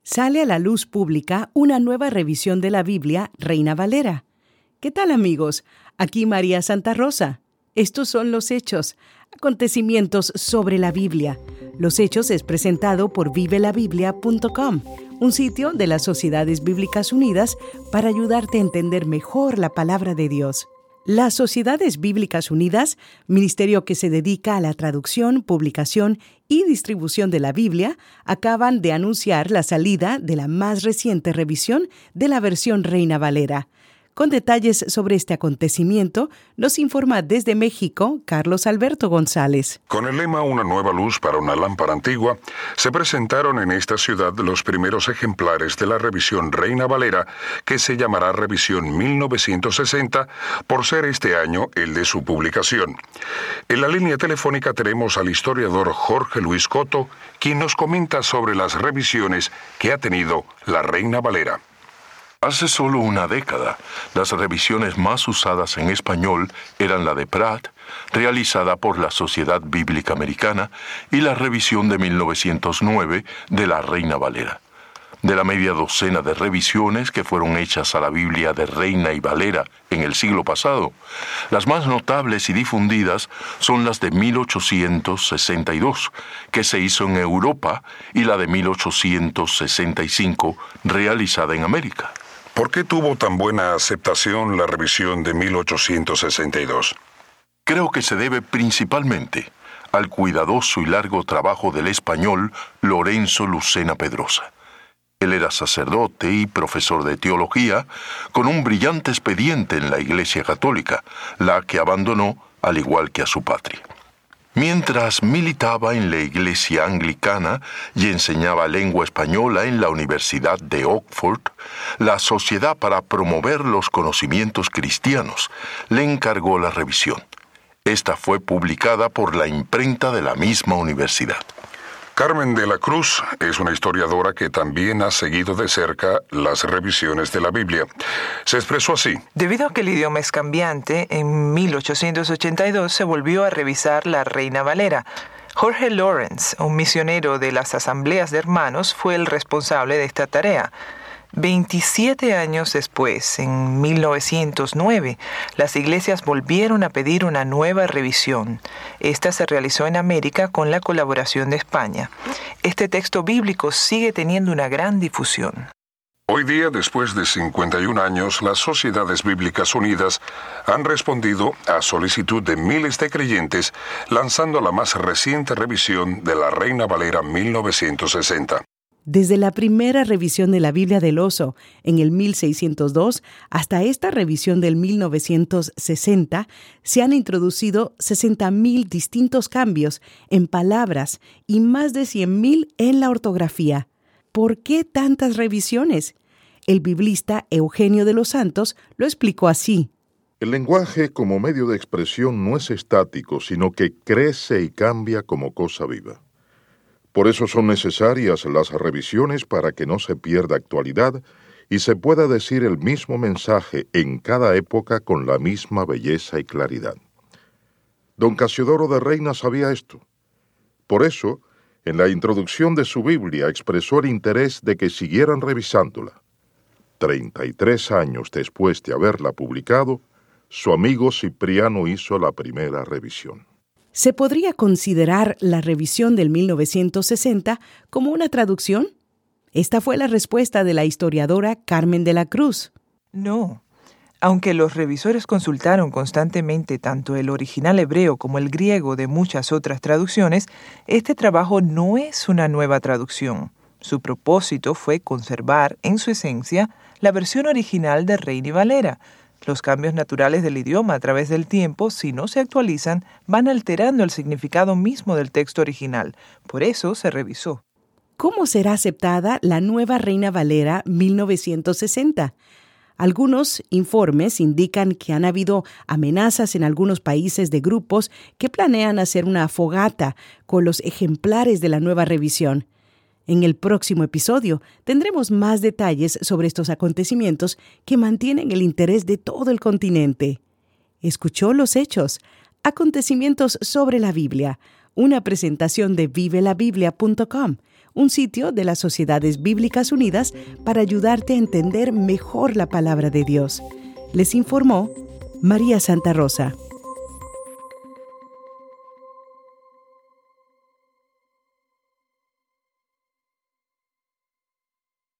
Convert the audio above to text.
sale a la luz pública una nueva revisión de la Biblia, Reina Valera. ¿Qué tal, amigos? Aquí María Santa Rosa. Estos son Los Hechos, acontecimientos sobre la Biblia. Los Hechos es presentado por vivelabiblia.com, un sitio de las Sociedades Bíblicas Unidas para ayudarte a entender mejor la palabra de Dios. Las Sociedades Bíblicas Unidas, ministerio que se dedica a la traducción, publicación y distribución de la Biblia, acaban de anunciar la salida de la más reciente revisión de la versión Reina Valera. Con detalles sobre este acontecimiento, nos informa desde México Carlos Alberto González. Con el lema Una nueva luz para una lámpara antigua, se presentaron en esta ciudad los primeros ejemplares de la revisión Reina Valera, que se llamará Revisión 1960, por ser este año el de su publicación. En la línea telefónica tenemos al historiador Jorge Luis Coto, quien nos comenta sobre las revisiones que ha tenido la Reina Valera. Hace solo una década, las revisiones más usadas en español eran la de Pratt, realizada por la Sociedad Bíblica Americana, y la revisión de 1909 de la Reina Valera. De la media docena de revisiones que fueron hechas a la Biblia de Reina y Valera en el siglo pasado, las más notables y difundidas son las de 1862, que se hizo en Europa, y la de 1865, realizada en América. ¿Por qué tuvo tan buena aceptación la revisión de 1862? Creo que se debe principalmente al cuidadoso y largo trabajo del español Lorenzo Lucena Pedrosa. Él era sacerdote y profesor de teología, con un brillante expediente en la Iglesia Católica, la que abandonó al igual que a su patria. Mientras militaba en la Iglesia Anglicana y enseñaba lengua española en la Universidad de Oxford, la Sociedad para Promover los Conocimientos Cristianos le encargó la revisión. Esta fue publicada por la imprenta de la misma universidad. Carmen de la Cruz es una historiadora que también ha seguido de cerca las revisiones de la Biblia. Se expresó así. Debido a que el idioma es cambiante, en 1882 se volvió a revisar la Reina Valera. Jorge Lawrence, un misionero de las Asambleas de Hermanos, fue el responsable de esta tarea. 27 años después, en 1909, las iglesias volvieron a pedir una nueva revisión. Esta se realizó en América con la colaboración de España. Este texto bíblico sigue teniendo una gran difusión. Hoy día, después de 51 años, las Sociedades Bíblicas Unidas han respondido a solicitud de miles de creyentes, lanzando la más reciente revisión de la Reina Valera 1960. Desde la primera revisión de la Biblia del Oso en el 1602 hasta esta revisión del 1960, se han introducido 60,000 distintos cambios en palabras y más de 100,000 en la ortografía. ¿Por qué tantas revisiones? El biblista Eugenio de los Santos lo explicó así. El lenguaje como medio de expresión no es estático, sino que crece y cambia como cosa viva. Por eso son necesarias las revisiones para que no se pierda actualidad y se pueda decir el mismo mensaje en cada época con la misma belleza y claridad. Don Casiodoro de Reina sabía esto. Por eso, en la introducción de su Biblia expresó el interés de que siguieran revisándola. 33 años después de haberla publicado, su amigo Cipriano hizo la primera revisión. ¿Se podría considerar la revisión del 1960 como una traducción? Esta fue la respuesta de la historiadora Carmen de la Cruz. No. Aunque los revisores consultaron constantemente tanto el original hebreo como el griego de muchas otras traducciones, este trabajo no es una nueva traducción. Su propósito fue conservar, en su esencia, la versión original de Reina y Valera. Los cambios naturales del idioma a través del tiempo, si no se actualizan, van alterando el significado mismo del texto original. Por eso se revisó. ¿Cómo será aceptada la nueva Reina Valera 1960? Algunos informes indican que han habido amenazas en algunos países de grupos que planean hacer una fogata con los ejemplares de la nueva revisión. En el próximo episodio tendremos más detalles sobre estos acontecimientos que mantienen el interés de todo el continente. Escuchó Los Hechos, acontecimientos sobre la Biblia, una presentación de vivelabiblia.com, un sitio de las Sociedades Bíblicas Unidas para ayudarte a entender mejor la palabra de Dios. Les informó María Santa Rosa.